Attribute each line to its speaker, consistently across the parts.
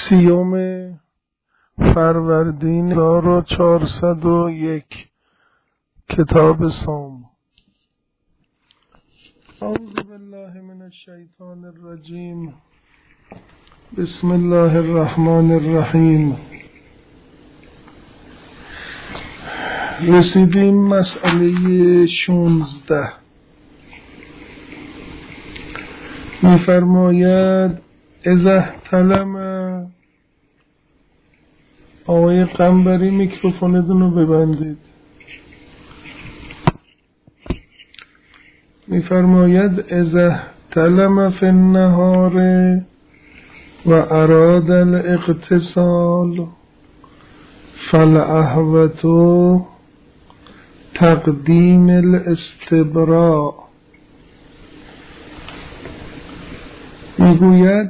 Speaker 1: 30 فروردین 1401 کتاب صوم. اعوذ بالله من الشیطان الرجیم. بسم الله الرحمن الرحیم. رسیدیم مسئله 16. می‌فرماید اذا احتلم. آقای قنبری میکروفونتون رو ببندید. میفرماید اذا احتلم فی النهار و اراد الاغتسال فالاحوط تقدیم الاستبراء. میگوید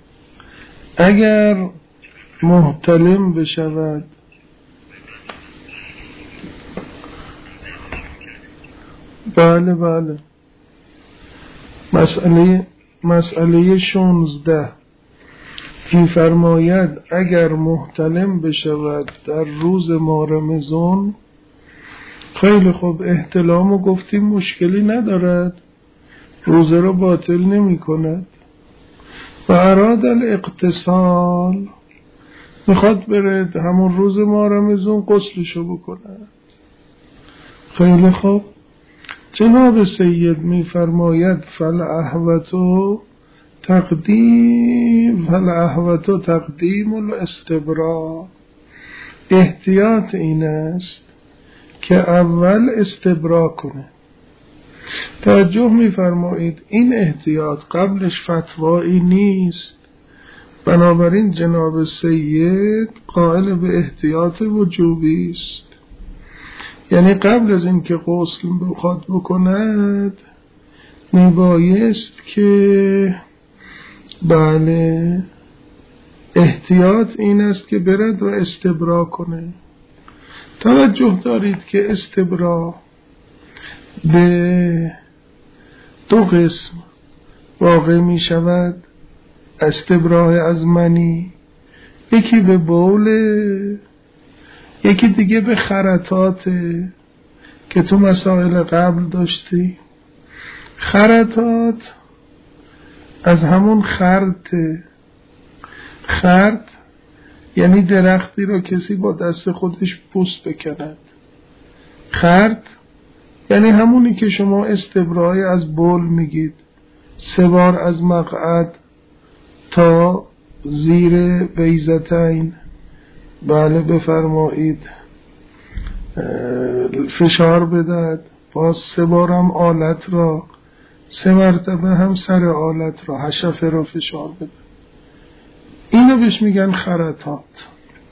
Speaker 1: اگر محتلم بشود بله مسئله 16 می‌فرماید اگر محتلم بشود در روز ماه رمضان، خیلی خوب، احتلامو گفتیم مشکلی ندارد، روزه رو باطل نمی کند. و اراد الاغتسال، میخواد بره همون روز ماه رمضان غسلشو بکند. خیلی خوب، جناب سید میفرماید فالاحوط تقدیم الاستبراء. احتیاط این است که اول استبراء کنه. توجه میفرمایید این احتیاط قبلش فتوایی نیست، بنابراین جناب سید قائل به احتیاط وجوبی است. یعنی قبل از اینکه غسل بخواد بکند میبایست که بله احتیاط این است که برد و استبرا کنه. توجه دارید که استبرا به 2 قسم واقع می شود. استبرا از منی، یکی به بول، یکی دیگه به خرطات که تو مسائل قبل داشتی. خرطات از همون خرط یعنی درختی رو کسی با دست خودش پوست بکند. خرط یعنی همونی که شما استبرای از بول میگید، 3 بار از مقعد تا زیر بیضتین بله بفرمایید فشار بدهد، باز 3 بار هم آلت را 3 مرتبه هم سر آلت را حشفه را فشار بده. اینو بهش میگن خرطات.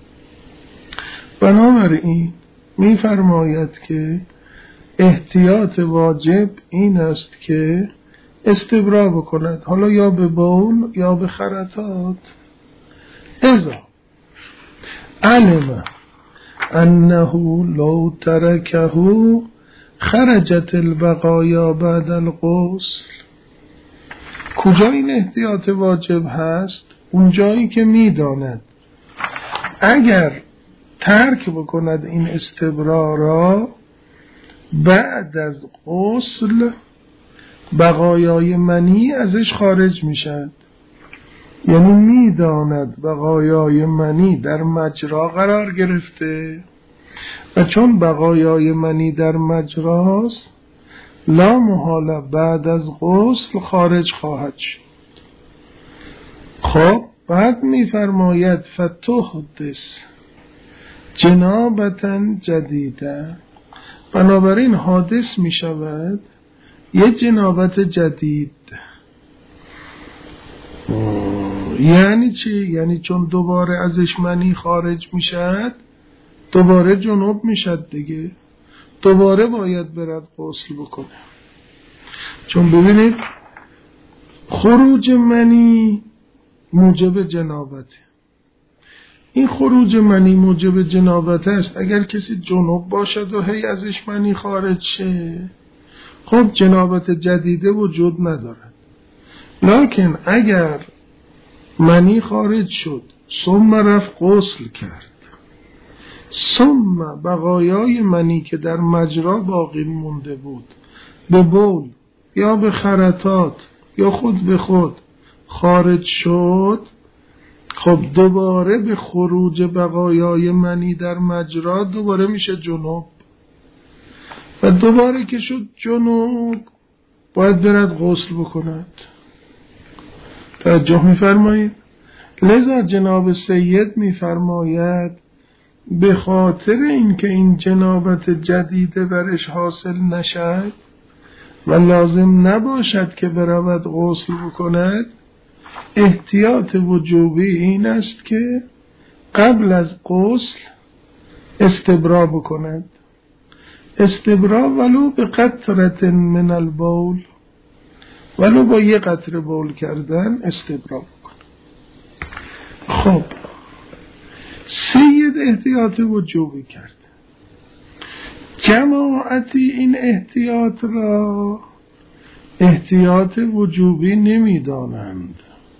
Speaker 1: بنابراین میفرماید که احتیاط واجب این است که استبرا بکند، حالا یا به بول یا به خرطات. اذا علم انه لو ترکه خرجت البقایا بعد الغسل. کجا این احتیاط واجب هست؟ اون جایی که میداند اگر ترک بکند این استبرا را بعد از غسل بقایای منی ازش خارج میشد. یعنی میداند بقایای منی در مجرا قرار گرفته و چون بقایای منی در مجراست لا محاله بعد از غسل خارج خواهد شد. خب بعد میفرماید فتحدث جنابتا جدیده. بنابراین حادث می شود یه جنابت جدید. یعنی چی؟ یعنی چون دوباره ازش منی خارج می شد دوباره جنوب می شد دیگه، دوباره باید برد غسل بکنه. چون ببینید خروج منی موجب جنابته. این خروج منی موجب جنابت است. اگر کسی جنوب باشد و هی ازش منی خارج شه، خب جنابت جدیده وجود ندارد. لکن اگر منی خارج شد ثم رفت غسل کرد، ثم بقایای منی که در مجرا باقی مونده بود به بول یا به خرطات یا خود به خود خارج شد، خب دوباره به خروج بقایای منی در مجرا دوباره میشه جنوب و دوباره که شد جنوب باید برد غسل بکند. توجه میفرمایید؟ لذا جناب سید میفرماید به خاطر اینکه این جنابت جدیده برش حاصل نشد و لازم نباشد که برود غسل بکند، احتیاط وجوبی این است که قبل از غسل استبرا بکند. استبرا ولو به قطرة من البول، ولو با یه قطره بول کردن استبرا بکند. خب سید احتیاط وجوبی کرد، جماعتی این احتیاط را احتیاط وجوبی نمیدانند.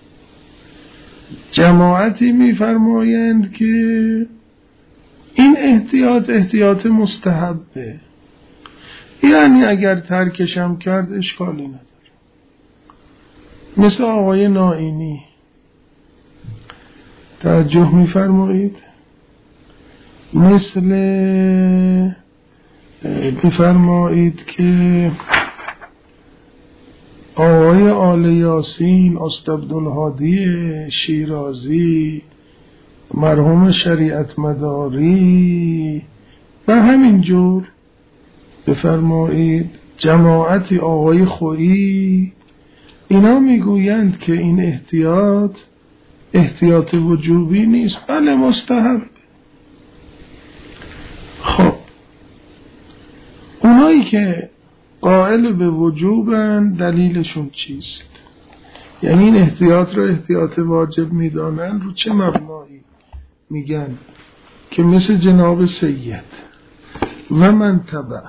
Speaker 1: جماعتی میفرمایند که این احتیاط مستحبه، یعنی اگر ترکشم کرد اشکالی نداره. مثل آقای نائینی توجه میفرمایید، مثل میفرمایید که آقای آل یاسین استعبدالهادی شیرازی، مرحوم شریعت مداری و همینجور بفرمایید جماعتی آقای خویی، اینا میگویند که این احتیاط وجوبی نیست، بله مستحب. خب اونایی که قائل به وجوبن دلیلشون چیست؟ یعنی این احتیاط را احتیاط واجب میدانن رو چه مبنایی؟ میگن که مثل جناب سید و منتبه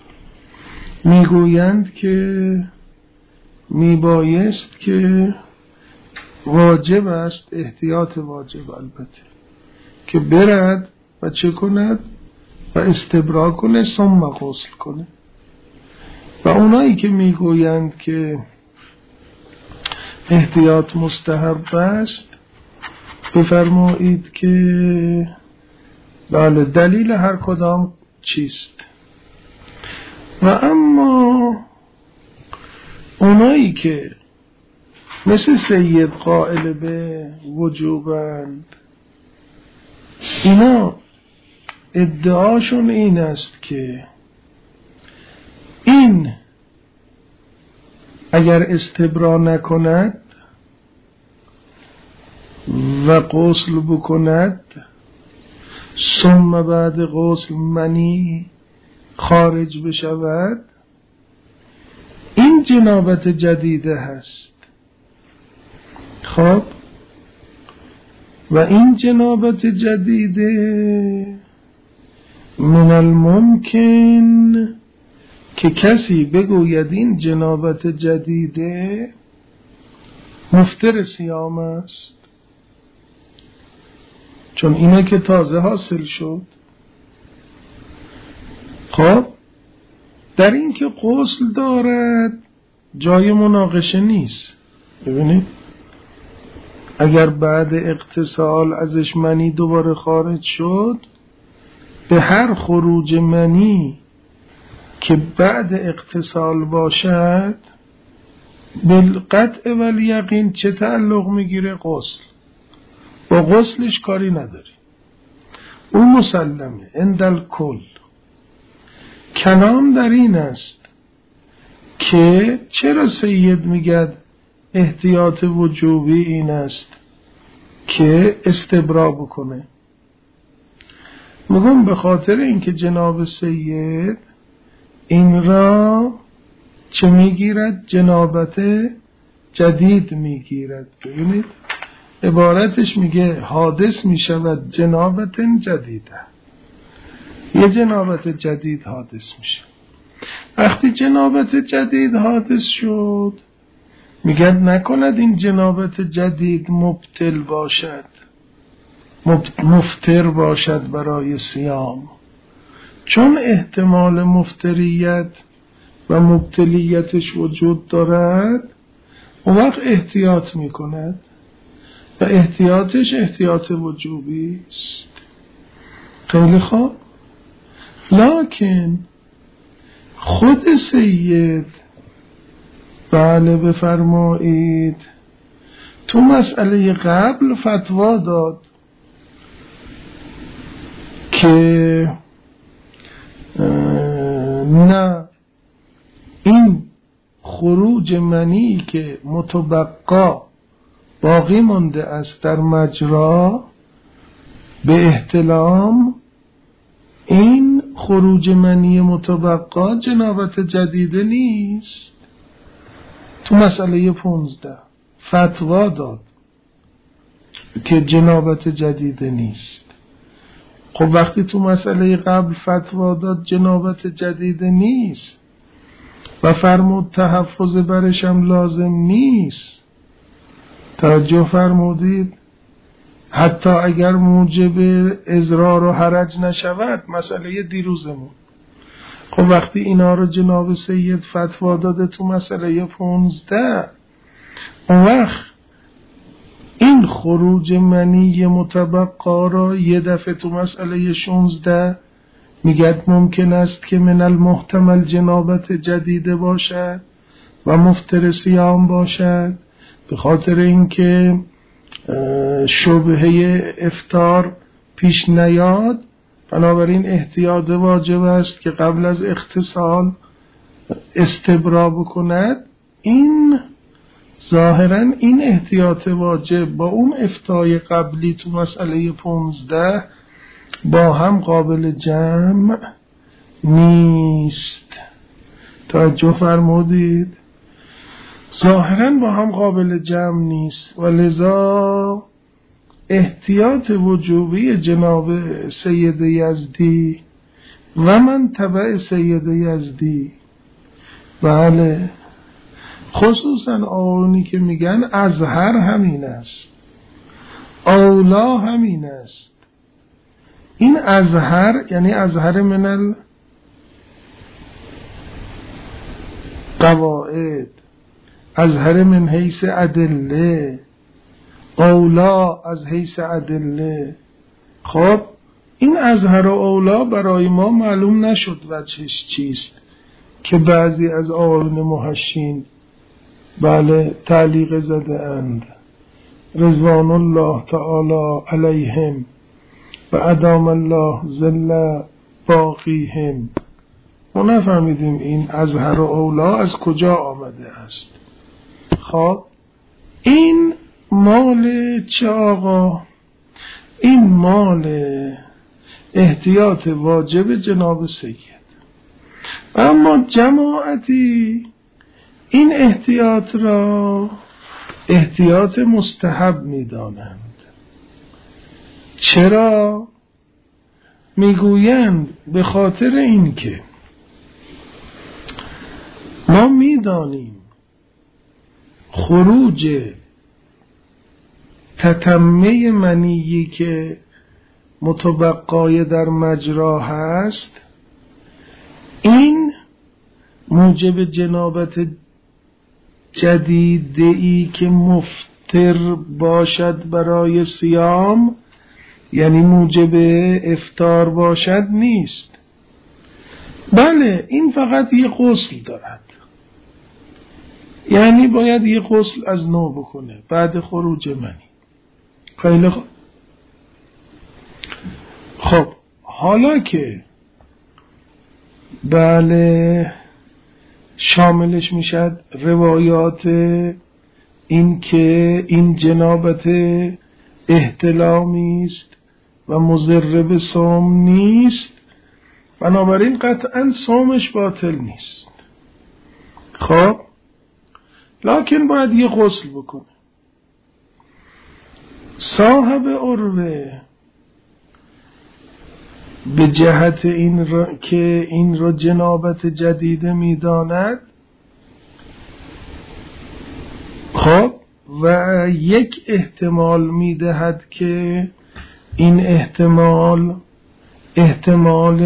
Speaker 1: میگویند که میبایست که واجب است، احتیاط واجب البته، که برد و چه کند و استبرا کنه ثم غسل کنه. و اونایی که میگویند که احتیاط مستحب است بفرمایید که بله دلیل هر کدام چیست. و اما اونایی که مثل سید قائل به وجوبند، اینا ادعاشون این است که این اگر استبرا نکند و غسل بکند ثم بعد غسل منی خارج بشود، این جنابت جدیده هست. خب و این جنابت جدیده من الممکن که کسی بگوید این جنابت جدیده مفطر صیام است، چون اینا که تازه حاصل شد. خب در این که غسل دارد جای مناقشه نیست. ببینید اگر بعد اغتسال ازش منی دوباره خارج شد، به هر خروج منی که بعد اغتسال باشد بالقطع والیقین چه تعلق میگیره؟ غسل. با غسلش کاری نداری، اون مسلمه عند الکل. کلام در این است که چرا سید میگد احتیاط وجوبی این است که استبرا بکنه. میگم به خاطر اینکه جناب سید این را چه میگیرد؟ جنابت جدید میگیرد. ببینید عبارتش میگه حادث میشود جنابت جدیده، یه جنابت جدید حادث میشه. وقتی جنابت جدید حادث شد میگه نکند این جنابت جدید مبتل باشد. مفتر باشد برای صیام. چون احتمال مفتریت و مبتلیتش وجود دارد، اون وقت احتیاط میکند و احتیاطش احتیاط وجوبی است. خیلی خوب. لکن خود سید بله بفرمایید تو مسئله قبل فتوا داد که نه، این خروج منی که متبقا باقی مانده است در مجرا به احتلام، این خروج منی متبقا جنابت جدیده نیست. تو مسئله 15 فتوا داد که جنابت جدیده نیست. خب وقتی تو مسئله قبل فتوا داد جنابت جدیده نیست و فرمود تحفظ برشم لازم نیست، توجه فرمودید، حتی اگر موجب اضرار و حرج نشود، مسئله دیروزمون. خب وقتی اینا رو جناب سید فتوا داده تو مسئله 15، اون وقت این خروج منی متبقا را یه دفعه تو مسئله 16 میگد ممکن است که من المحتمل جنابت جدیده باشد و مفتر صیام باشد، به خاطر اینکه شبهه افطار پیش نیاد. بنابراین احتیاط واجب است که قبل از اغتسال استبرا بکند. این ظاهرا این احتیاط واجب با اون افتای قبلی تو مسئله 15 با هم قابل جمع نیست. توجه فرمودید؟ ظاهرا با هم قابل جمع نیست و لذا احتیاط وجوبی جناب سید یزدی و من تبع سید یزدی، بله، خصوصا آنی که میگن ازهر همین است، اولا همین است. این ازهر یعنی ازهر من القواعد، ازهر من حیث ادله، اولا از حیث ادله. خب این ازهر و اولا برای ما معلوم نشد وجهش چیست که بعضی از آیین محشین بله تعلیق زده اند رضوان الله تعالی علیهم و ادام الله ذل باقیهم. ما نفهمیدیم این ازهر و اولا از کجا آمده است. خب این مال چه آقا؟ این مال احتیاط واجب جناب سید. اما جماعتی این احتیاط را احتیاط مستحب می دانند. چرا؟ میگویند به خاطر اینکه ما میدانیم خروج تتمه منیی که متبقای در مجرا هست، این موجب جنابت جدیدی که مفتر باشد برای صیام، یعنی موجب افطار باشد نیست. بله این فقط یه غسل دارد، یعنی باید یه غسل از نو بکنه بعد خروج منی. خیلی خوب. خب حالا که بله شاملش میشد روایات این که این جنابت احتلامی است و مضر به صوم نیست، بنابراین قطعا صومش باطل نیست. خب لکن باید یه غسل بکنه. صاحب عروه به جهت که این را جنابت جدیده میداند، خب و یک احتمال میدهد که این احتمال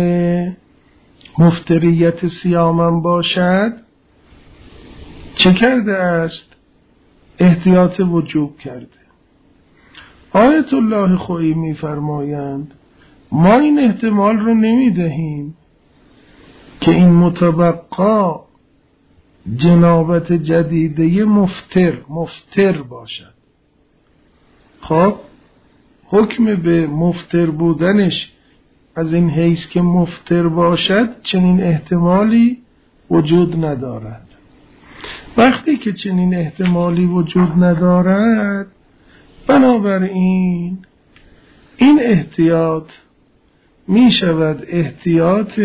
Speaker 1: مفتریت صیامم باشد، چه کرده است؟ احتیاط وجوب کرده. آیت الله خویی می‌فرمایند ما این احتمال رو نمیدهیم که این متبقا جنابت جدیده مفتر باشد. خب حکم به مفتر بودنش از این حیث که مفتر باشد چنین احتمالی وجود ندارد. وقتی که چنین احتمالی وجود ندارد، بنابراین این احتیاط می شود احتیاط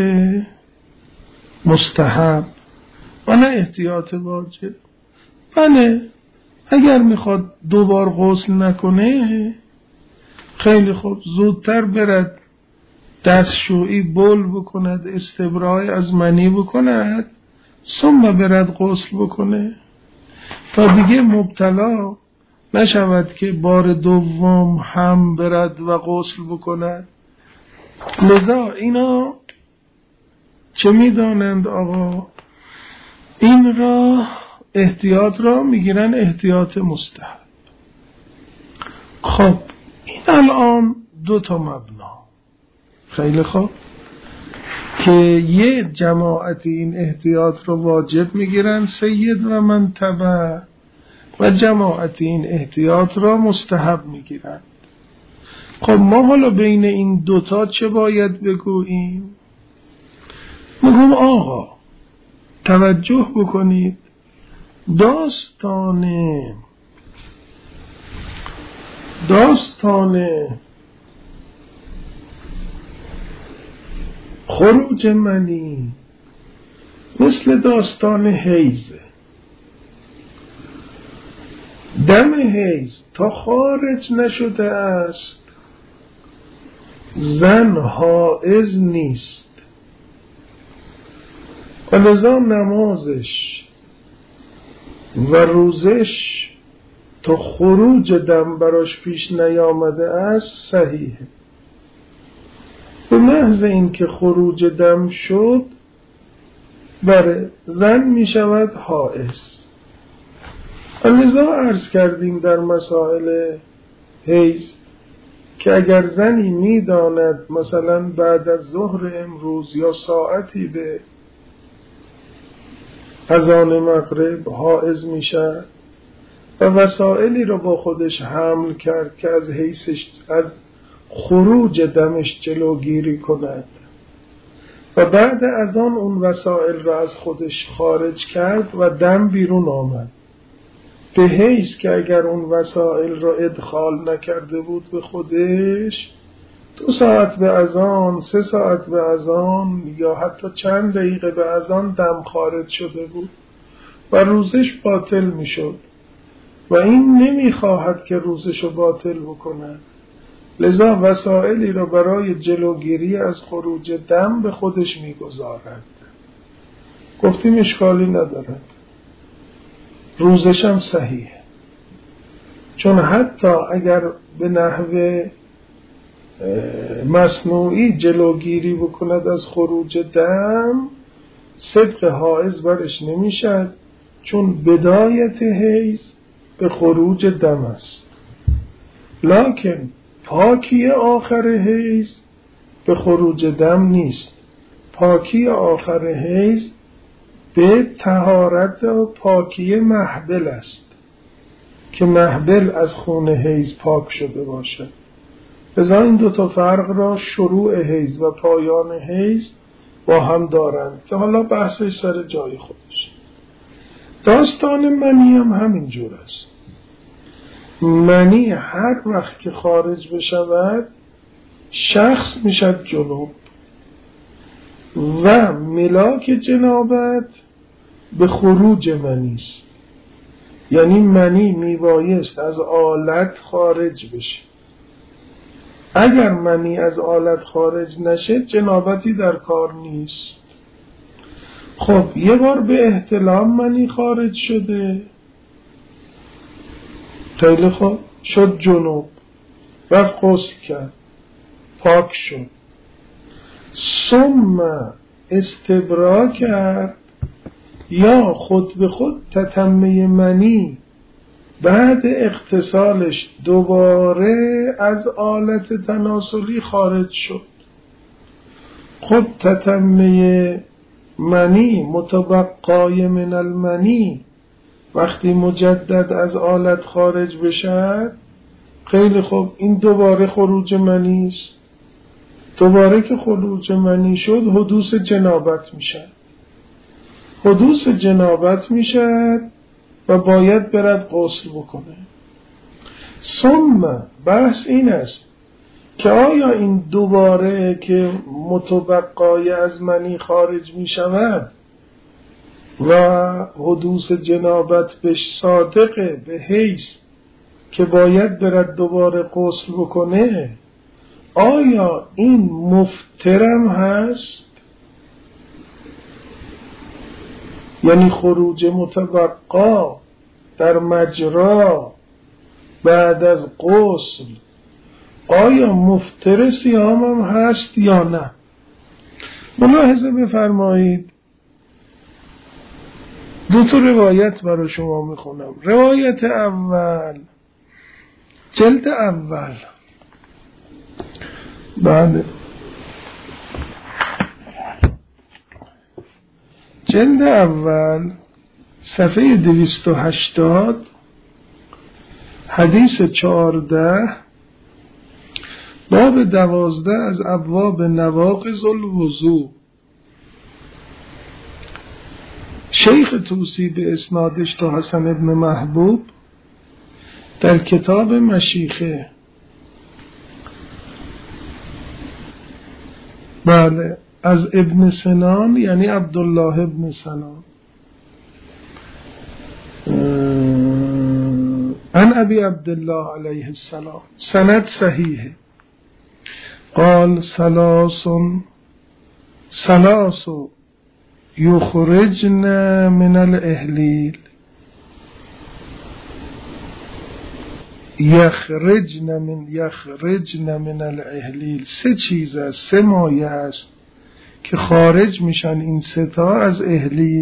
Speaker 1: مستحب و نه احتیاط واجب. بله، اگر میخواد دوبار غسل نکنه، خیلی خوب زودتر برد دستشویی بول بکند، استبرای از منی بکند، ثم برد غسل بکنه تا دیگه مبتلا نشود که بار دوم هم برد و غسل بکند. لذا اینا چه میدانند آقا؟ این را احتیاط را میگیرن احتیاط مستحب. خب این الان 2 مبنا. خیلی خوب، که یه جماعتی این احتیاط رو واجب میگیرن، سید و منتبه، و جماعتی این احتیاط را مستحب میگیرن. خب ما حالا بین این 2 چه باید بگوییم؟ میگم آقا توجه بکنید، داستان خروج منی مثل داستان حیزه. دم حیز تا خارج نشده است زن حائض نیست و لذا نمازش و روزش تا خروج دم براش پیش نیامده است صحیحه. به محض این که خروج دم شد بره زن می شود حائض. لذا عرض کردیم در مسائل حیض که اگر زنی می داند مثلا بعد از ظهر امروز یا ساعتی به اذان مغرب حائض می شود و وسائلی رو با خودش حمل کرد که از حیثش از خروج دمش جلوگیری کند و بعد از آن اون وسائل را از خودش خارج کرد و دم بیرون آمد، به حیث که اگر اون وسائل را ادخال نکرده بود به خودش 2 ساعت به اذان، 3 ساعت به اذان یا حتی چند دقیقه به اذان دم خارج شده بود و روزش باطل می شد و این نمیخواهد که روزش رو باطل بکند. لذا وسائلی را برای جلوگیری از خروج دم به خودش میگذارد. گفتیم اشکالی ندارد، روزش هم صحیح، چون حتی اگر به نحو مصنوعی جلوگیری بکند از خروج دم، صدق حائض برش نمیشد، چون بدایت حیض به خروج دم است. لکن پاکی آخر حیض به خروج دم نیست. پاکی آخر حیض به طهارت و پاکی محبل است که محبل از خون حیض پاک شده باشد. لذا این 2 فرق را شروع حیض و پایان حیض با هم دارند که حالا بحثش سر جای خودش. داستان منی هم همین جور است. منی هر وقت که خارج بشود شخص میشد جنوب و ملاک جنابت به خروج منی است. یعنی منی میبایست از آلت خارج بشه. اگر منی از آلت خارج نشه جنابتی در کار نیست. خب یه بار به احتلام منی خارج شده، خیلی خوب، شد جنوب، رفت غسل کرد، پاک شد، ثم استبرا کرد، یا خود به خود تتمه منی بعد اغتسالش دوباره از آلت تناسلی خارج شد. خود تتمه منی متبقای من المنی وقتی مجدد از آلت خارج بشد، خیلی خوب، این دوباره خروج منی است. دوباره که خروج منی شد حدوث جنابت میشد. حدوث جنابت میشد و باید برد غسل بکنه. ثم بحث این است که آیا این دوباره که متبقای از منی خارج میشود و حدوث جنابت بهش صادقه به حیث که باید برد دوباره غسل بکنه، آیا این مفترم هست؟ یعنی خروج متبقا در مجرا بعد از غسل آیا مفتر صیام هم هست یا نه؟ ملاحظه بفرمایید، دو تا روایت برای شما میخونم. روایت اول، جلد اول، بله، جلد اول صفحه 280 حدیث 14 باب 12 از ابواب نواقض الوضو. شیخ طوسی به اسنادش تا حسن ابن محبوب در کتاب مشیخه، بله، از ابن سنان یعنی عبدالله ابن سنان عن ابی عبدالله علیه السلام، سند صحیح، قال ثلاث یخرجن من الاحلیل، یخرجن من الاحلیل، سه چیز است، سه مایه است که خارج میشن این سه تا از احلیل.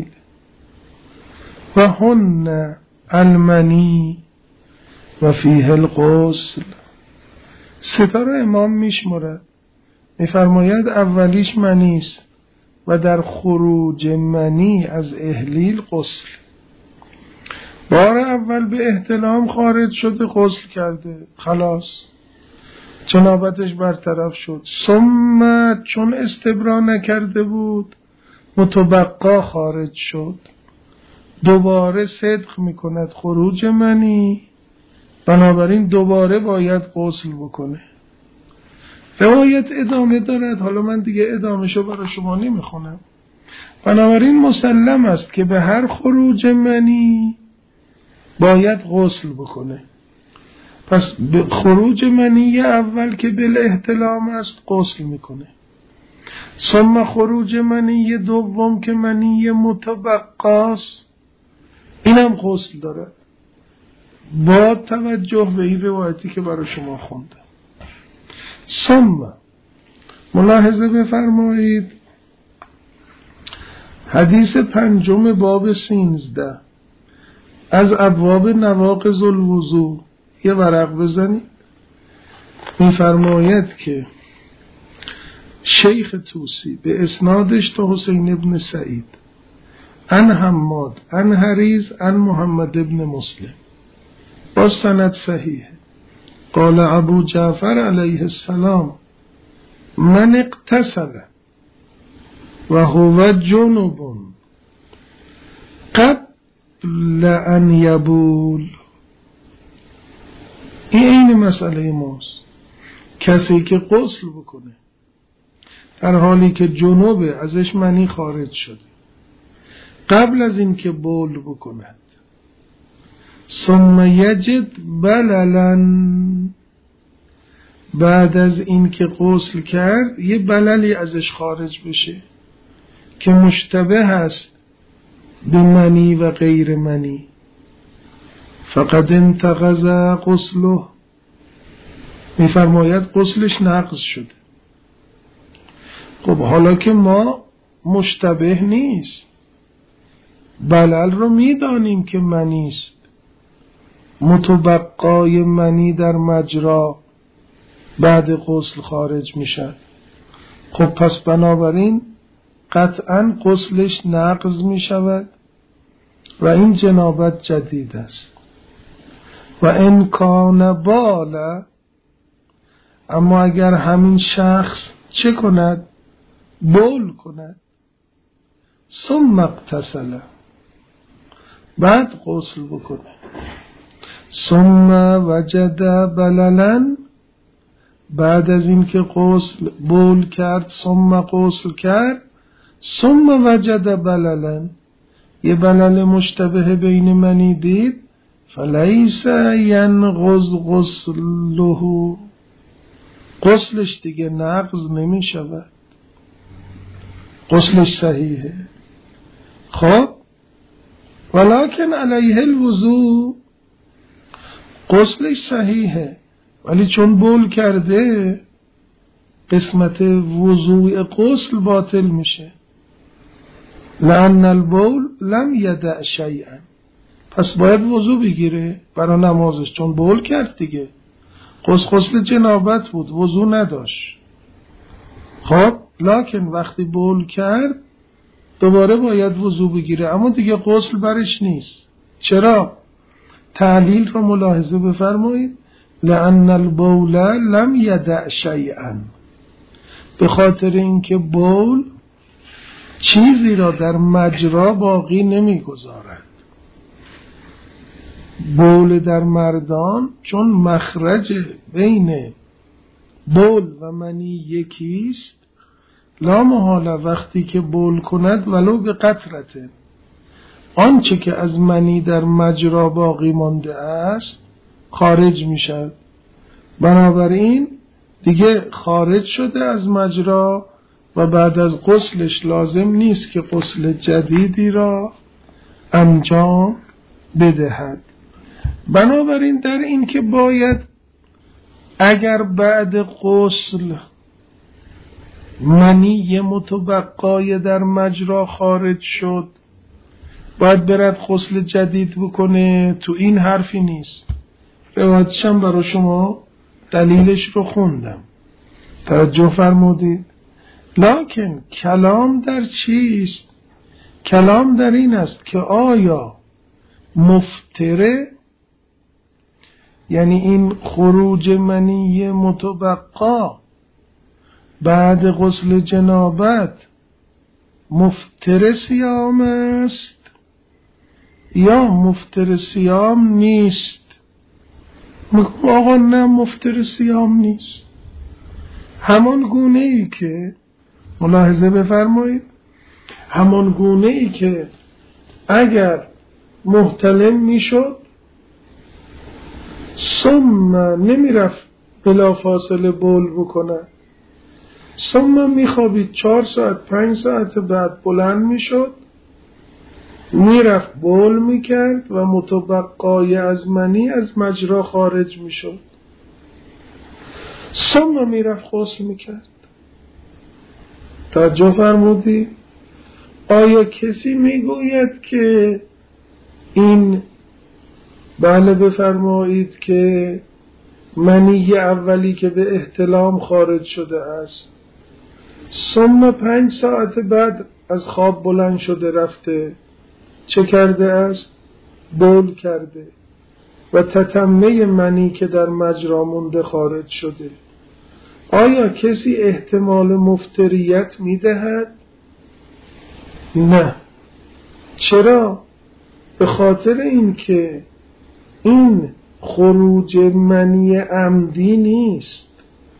Speaker 1: و هن المنی و فیه الغسل. سه تا را امام میشمرد، میفرماید اولیش منی است و در خروج منی از احلیل غسل. بار اول به احتلام خارج شده، غسل کرده، خلاص جنابتش برطرف شد. ثم چون استبرا نکرده بود متبقا خارج شد، دوباره صدق میکند خروج منی، بنابراین دوباره باید غسل بکنه. روایت ادامه دارد، حالا من دیگه ادامهشو برای شما نمیخونم. بنابراین مسلم است که به هر خروج منی باید غسل بکنه. پس به خروج منی اول که بالاحتلام است غسل میکنه، ثم خروج منی دوم که منی متبقاست اینم غسل داره، با توجه به این روایتی که برای شما خوندم. ثم ملاحظه بفرمایید حدیث پنجم باب 13 از ابواب نواقض الوضو، یه ورق بزنید. میفرماید که شیخ طوسی به اسنادش تا حسین ابن سعید عن حماد عن حریز عن محمد ابن مسلم با سند صحیح، قال ابو جعفر علیه السلام من اغتسل و هو جنب قبل ان یبول. این مسئله ماست، کسی که غسل بکنه در حالی که جنوبه، ازش منی خارج شده، قبل از این که بول بکند، ثم یجد بللن، بعد از این که غسل کرد یه بللی ازش خارج بشه که مشتبه هست به منی و غیر منی، فقد انتقض غسله، میفرماید غسلش نقض شده. خب حالا که ما مشتبه نیست، بلل رو میدانیم که منیست، متبقای منی در مجرا بعد غسل خارج میشن، خب پس بنابراین قطعا غسلش نقض میشود و این جنابت جدید است. و ان کان بالا، اما اگر همین شخص چه کند؟ بول کند، ثم اغتسل، بعد غسل بکنه، ثم وجد بللا، بعد از این که غسل بول کرد ثم غسل کرد، ثم وجد بللا، یه بلل مشتبه بین منی دید، فلیس ینقض غسله، غسلش دیگه نقض نمی شود، غسلش صحیحه. خب ولکن علیه الوضوء، غسلش صحیحه ولی چون بول کرده قسمت وضوء غسل باطل میشه، لأن البول لم یدع شیئا، پس باید وضوء بگیره برای نمازش، چون بول کرد دیگه، غسل جنابت بود، وضوء نداشت. خب لکن وقتی بول کرد دوباره باید وضوء بگیره، اما دیگه غسل برش نیست. چرا؟ تعلیل رو ملاحظه بفرمایید، لأن البول لم یدع شیئا، به خاطر اینکه بول چیزی را در مجرا باقی نمیگذارد. بول در مردان چون مخرج بین بول و منی یکیست، لا محاله وقتی که بول کند ولو به قطرته، آنچه که از منی در مجرا باقی مانده است خارج می شود، بنابراین دیگه خارج شده از مجرا و بعد از غسلش لازم نیست که غسل جدیدی را انجام بدهد. بنابراین در این که باید اگر بعد غسل منی متبقای در مجرا خارج شد باید برد غسل جدید بکنه، تو این حرفی نیست. روایتشم برای شما دلیلش رو خوندم، توجه فرمودید. لکن کلام در چیست؟ کلام در این است که آیا مفتره، یعنی این خروج منی متبقا بعد غسل جنابت مفتر صیام است یا مفتر صیام نیست؟ آقا نه، مفتر صیام نیست. همان گونه ای که ملاحظه بفرمایید، همان گونه ای که اگر محتلم میشد ثم نمیرفت بلا فاصله بول بکنه، ثم میخوابید 4 ساعت 5 ساعت بعد بلند میشد میرفت بول میکرد و متبقای از منی از مجرا خارج میشد، ثم میرفت غسل میکرد. توجه فرمودی؟ آیا کسی میگوید که این بله بفرمایید که منی اولی که به احتلام خارج شده است ثم 5 ساعت بعد از خواب بلند شده رفته چه کرده است؟ بول کرده و تتمه منی که در مجرا مونده خارج شده، آیا کسی احتمال مفتریت میدهد؟ نه. چرا؟ به خاطر اینکه این خروج منی عمدی نیست،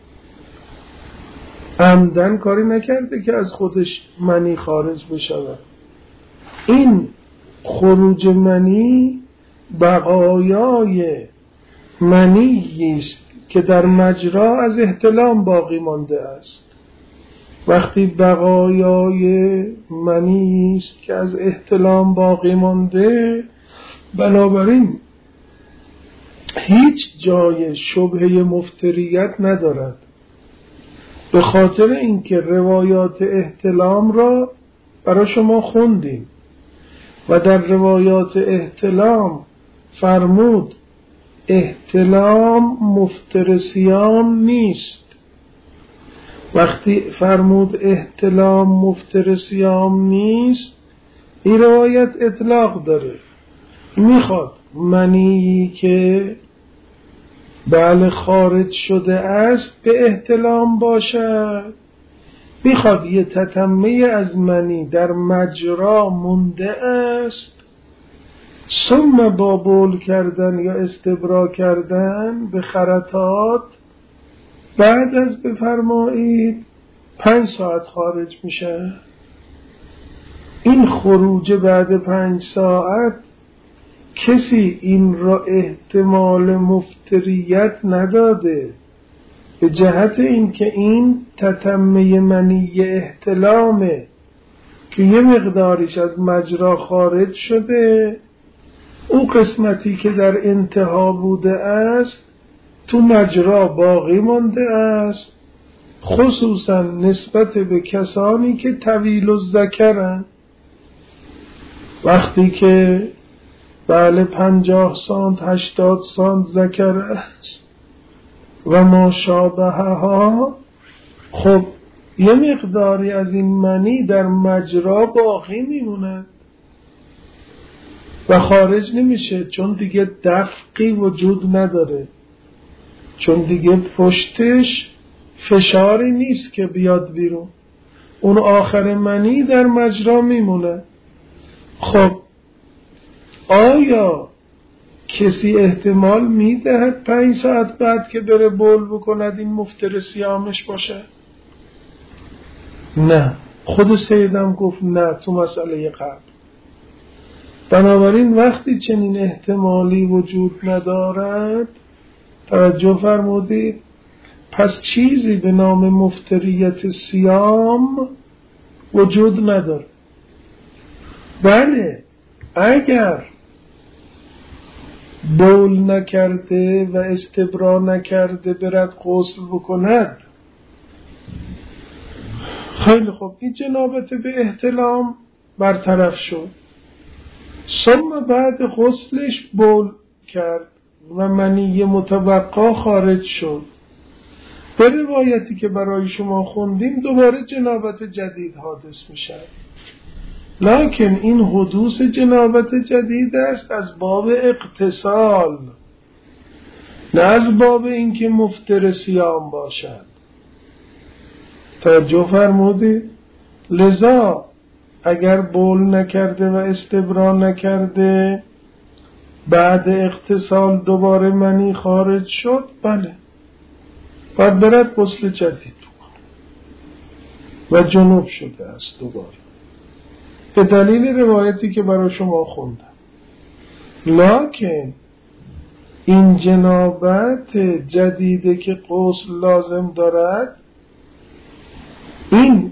Speaker 1: عمدن کاری نکرده که از خودش منی خارج بشود. این خروج منی بقایای منی است که در مجرا از احتلام باقی مانده است. وقتی بقایای منی است که از احتلام باقی مانده، بنابراین هیچ جای شبهه مفتریت ندارد. به خاطر اینکه روایات احتلام را برای شما خوندیم و در روایات احتلام فرمود احتلام مفطر صیام نیست. وقتی فرمود احتلام مفطر صیام نیست، این روایت اطلاق داره، میخواد منی که بله خارج شده است به احتلام باشد، میخواد یه تتمه از منی در مجرا مونده است، ثم با بول کردن یا استبرا کردن به خرطات بعد از بفرمایید 5 ساعت خارج میشه. این خروج بعد 5 ساعت کسی این را احتمال مفتریت نداده، به جهت اینکه این تتمه منی احتلامه که یه مقداریش از مجرا خارج شده، اون قسمتی که در انتها بوده است تو مجرا باقی مانده است، خصوصا نسبت به کسانی که طویل الذکرن. وقتی که بله 50 سانت 80 سانت ذکر است و ما شابهها، خب یه مقداری از این منی در مجرا باقی میمونه و خارج نمیشه، چون دیگه دفقی وجود نداره، چون دیگه پشتش فشاری نیست که بیاد بیرون، اون آخر منی در مجرا میمونه. خب آیا کسی احتمال میدهد 5 ساعت بعد که بره بول بکند این مفطر صیامش باشه؟ نه، خود سیدم گفت نه تو مسئله قبل. بنابراین وقتی چنین احتمالی وجود ندارد، توجه فرمودید، پس چیزی به نام مفتریت صیام وجود نداره. بله اگر بول نکرده و استبرا نکرده برد غسل بکند، خیلی خوب، این جنابت به احتلام برطرف شد، ثم بعد غسلش بول کرد و منی متوقع خارج شد، به روایتی که برای شما خوندیم دوباره جنابت جدید حادث میشه. لکن این حدوث جنابت جدید است از باب اغتسال، نه از باب اینکه مفطر صیام باشد. توجه فرمودید؟ لذا اگر بول نکرده و استبرا نکرده بعد اغتسال دوباره منی خارج شد، بله باید برد غسل جدید و جنوب شده است دوباره، به دلیل روایتی که برای شما خوندم. لکن این جنابت جدیده که غسل لازم دارد، این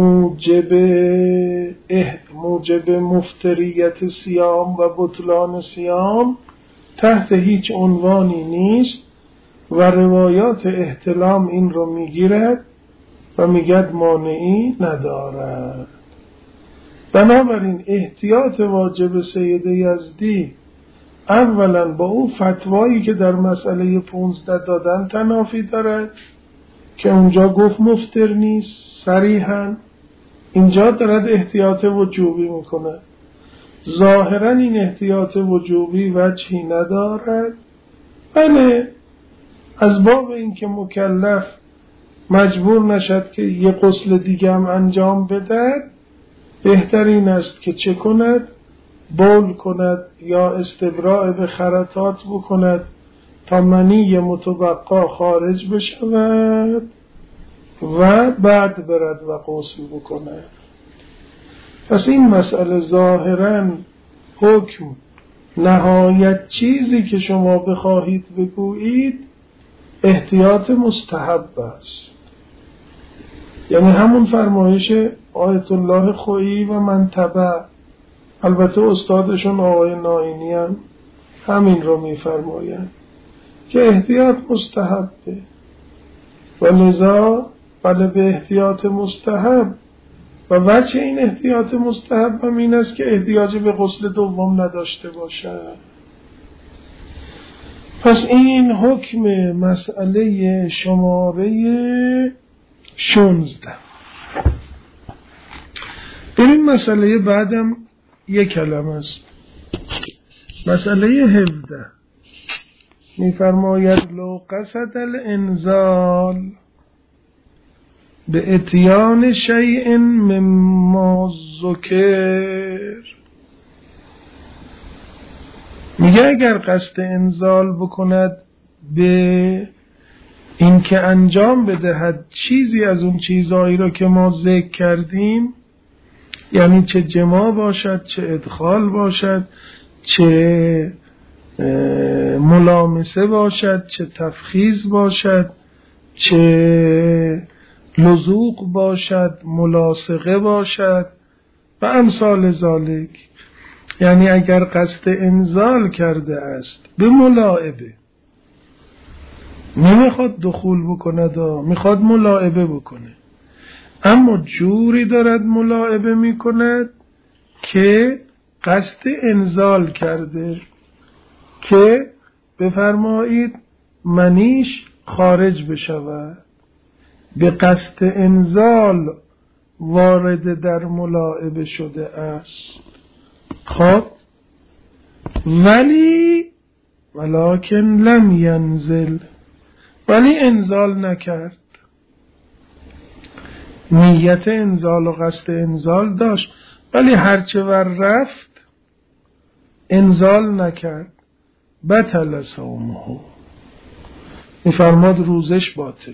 Speaker 1: موجب مفتریت صیام و بطلان صیام تحت هیچ عنوانی نیست و روایات احتلام این رو میگیرد و میگد مانعی ندارد. بنابراین احتیاط واجب سید یزدی اولا با او فتوایی که در مسئله 15 دادن تنافی دارد که اونجا گفت مفطر نیست صریحاً، اینجا دارد احتیاط وجوبی میکنه. ظاهراً این احتیاط وجوبی وجهی ندارد، بله از باب اینکه مکلف مجبور نشد که یه غسل دیگه هم انجام بدهد، بهترین است که چه کند؟ بول کند یا استبراء به خرطات بکند تا منی متوقع خارج بشود و بعد برد و غسل بکند. پس این مسئله ظاهراً حکم نهایت چیزی که شما بخواهید بگویید احتیاط مستحب است، یعنی همون فرمایش آیت الله خویی و منتبه، البته استادشون آقای نائینی هم همین رو میفرمایند که احتیاط مستحبه و لذا بله به احتیاط مستحب. و وجه این احتیاط مستحب هم این است که احتیاج به غسل دوم نداشته باشد. پس این حکم مسئله شماره 16. این مسئله بعدم یک کلمه است. مسئله 17 می‌فرماید لو قصد الانزال به اتیان شیء مما ذکر. میگه اگر قصد انزال بکند به اینکه انجام بدهد چیزی از اون چیزهایی را که ما ذکر کردیم، یعنی چه جماع باشد، چه ادخال باشد، چه ملامسه باشد، چه تفخیذ باشد، چه لزوق باشد، ملاصقه باشد و امثال ذالک. یعنی اگر قصد انزال کرده است به ملاعبه، نمیخواد دخول بکند، میخواد ملاعبه بکنه، اما جوری دارد ملاعبه میکند که قصد انزال کرده که بفرمایید منیش خارج بشود، به قصد انزال وارد در ملاعبه شده است. خب ولکن لم ینزل، ولی انزال نکرد. نیت انزال و قصد انزال داشت ولی هرچه ور رفت انزال نکرد. بطل صومه، میفرماد روزش باطله.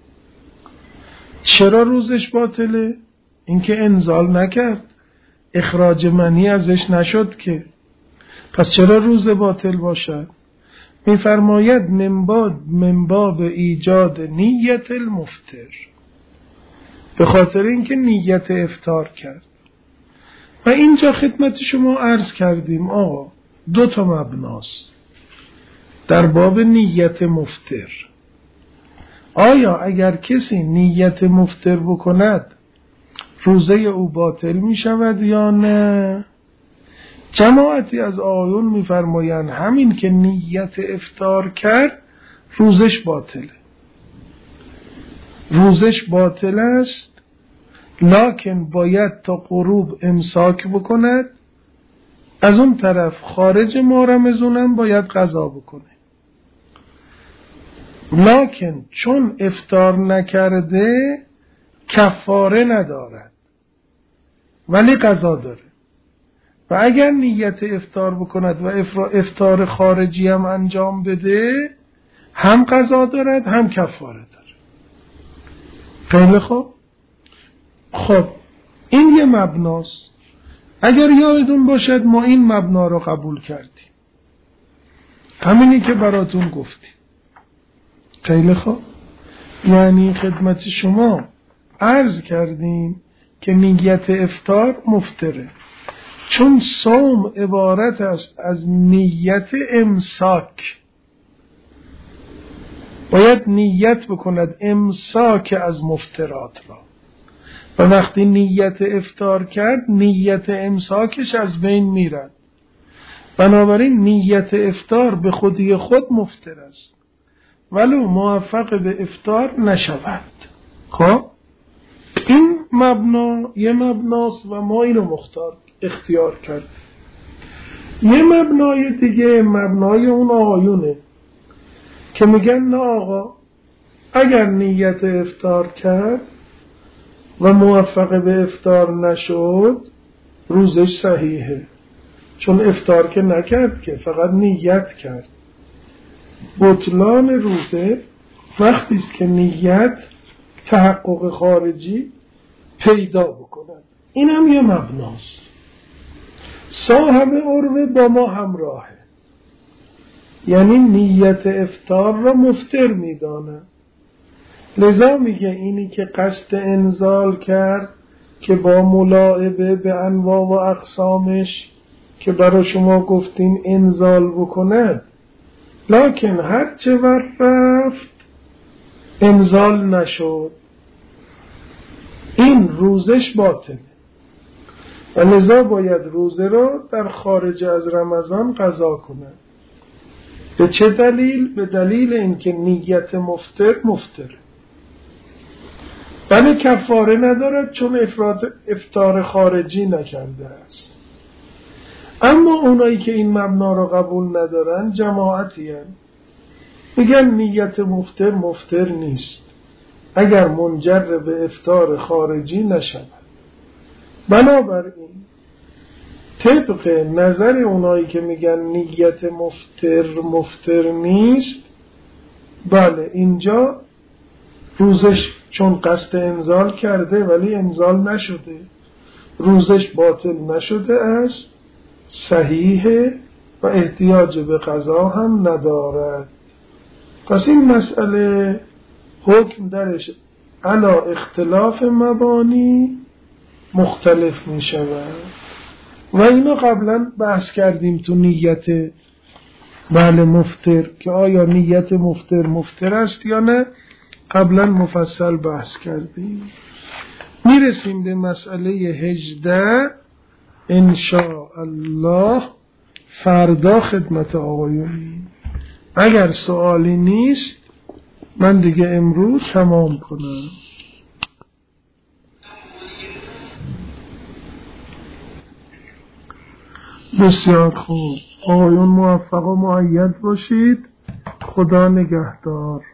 Speaker 1: چرا روزش باطله؟ اینکه انزال نکرد، اخراج منی ازش نشد که. پس چرا روز باطل باشد؟ میفرماید من باب ایجاد نیت المفطر، به خاطر اینکه نیت افطار کرد. و اینجا خدمت شما عرض کردیم آقا 2 مبناست در باب نیت مفطر. آیا اگر کسی نیت مفطر بکند روزه او باطل می شود یا نه؟ جماعتی از آیون می فرمایند همین که نیت افطار کرد روزش باطله. روزش باطل است، لکن باید تا غروب امساک بکند. از اون طرف خارج ماه رمضان هم باید قضا بکنه، لکن چون افطار نکرده کفاره ندارد ولی قضا داره. و اگر نیت افطار بکند و افطار خارجی هم انجام بده هم قضا دارد هم کفاره داره. خیلی خوب. خب این یه مبناست. اگر یادتون باشد ما این مبنا رو قبول کردیم، همینی که براتون گفتیم. خیلی خوب. یعنی خدمت شما عرض کردیم که نیت افطار مفطره، چون صوم عبارت است از نیت امساک. باید نیت بکند امساک از مفطرات را، و وقتی نیت افطار کرد نیت امساکش از بین میرد. بنابراین نیت افطار به خودی خود مفطر است ولو موفق به افطار نشود. خب این مبنا یه مبناست و ما اینو اختیار کردیم. یه مبنای دیگه مبنای اون آقایونه که میگن نه آقا، اگر نیت افطار کرد و موفق به افطار نشد روزش صحیحه، چون افطار که نکرد که فقط نیت کرد. بطلان روزه وقتی است که نیت تحقق خارجی پیدا بکند. این هم یه مبناست. صاحب عروه با ما همراهه، یعنی نیت افطار را مفطر میدانه. لذا میگه اینی که قصد انزال کرد که با ملاعبه به انواع و اقسامش که برای شما گفتیم انزال بکند، لکن هر چه ور رفت انزال نشد، روزش باطله و لذا باید روزه رو در خارج از رمضان قضا کنه. به چه دلیل؟ به دلیل اینکه نیت مفطره، ولی کفاره ندارد چون افطار خارجی نکرده است. اما اونایی که این مبنا رو قبول ندارن جماعتی هستند، میگن نیت مفطر نیست اگر منجر به افطار خارجی نشود. بنابراین طبق نظر اونایی که میگن نیت مفطر نیست، بله اینجا روزش چون قصد انزال کرده ولی انزال نشده، روزش باطل نشده است، صحیحه و احتیاج به قضا هم ندارد. پس این مسئله حکم درش علا اختلاف مبانی مختلف می شود و اینو قبلا بحث کردیم تو نیت مفطر که آیا نیت مفطر است یا نه، قبلا مفصل بحث کردیم. میرسیم به مسئله 18 انشاء الله فردا خدمت آقایون. اگر سوالی نیست من دیگه امروز تمام کنم. بسیار خوب، آقایون موفق و مؤید باشید. خدا نگهدار.